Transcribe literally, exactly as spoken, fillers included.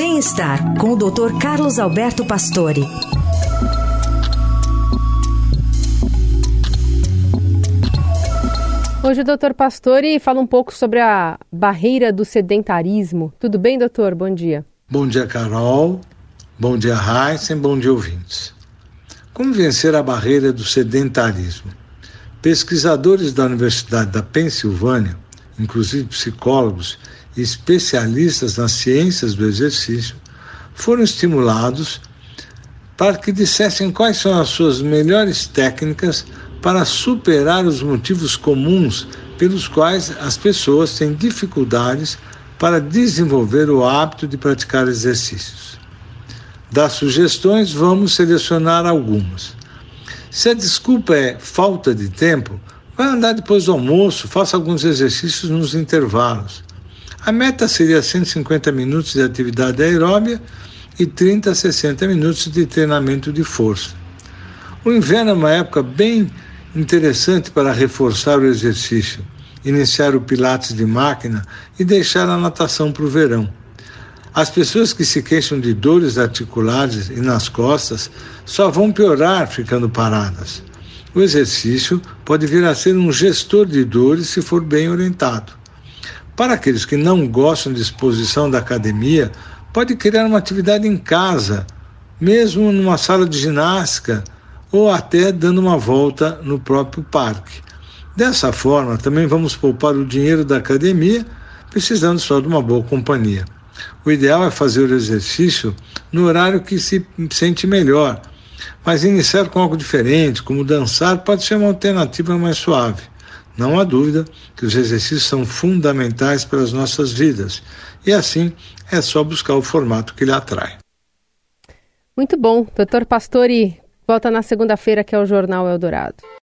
Bem-estar com o doutor Carlos Alberto Pastore. Hoje o doutor Pastore fala um pouco sobre a barreira do sedentarismo. Tudo bem, doutor? Bom dia. Bom dia, Carol. Bom dia, Heisen. Bom dia, ouvintes. Como vencer a barreira do sedentarismo? Pesquisadores da Universidade da Pensilvânia, inclusive psicólogos e especialistas nas ciências do exercício, foram estimulados para que dissessem quais são as suas melhores técnicas para superar os motivos comuns pelos quais as pessoas têm dificuldades para desenvolver o hábito de praticar exercícios. Das sugestões, vamos selecionar algumas. Se a desculpa é falta de tempo, vai andar depois do almoço, faça alguns exercícios nos intervalos. A meta seria cento e cinquenta minutos de atividade aeróbia e trinta a sessenta minutos de treinamento de força. O inverno é uma época bem interessante para reforçar o exercício, iniciar o pilates de máquina e deixar a natação para o verão. As pessoas que se queixam de dores articulares e nas costas só vão piorar ficando paradas. O exercício pode vir a ser um gestor de dores se for bem orientado. Para aqueles que não gostam de exposição da academia, pode criar uma atividade em casa, mesmo numa sala de ginástica, ou até dando uma volta no próprio parque. Dessa forma, também vamos poupar o dinheiro da academia, precisando só de uma boa companhia. O ideal é fazer o exercício no horário que se sente melhor, mas iniciar com algo diferente, como dançar, pode ser uma alternativa mais suave. Não há dúvida que os exercícios são fundamentais para as nossas vidas, e assim é só buscar o formato que lhe atrai. Muito bom. doutor Pastore volta na segunda-feira, que é o Jornal Eldorado.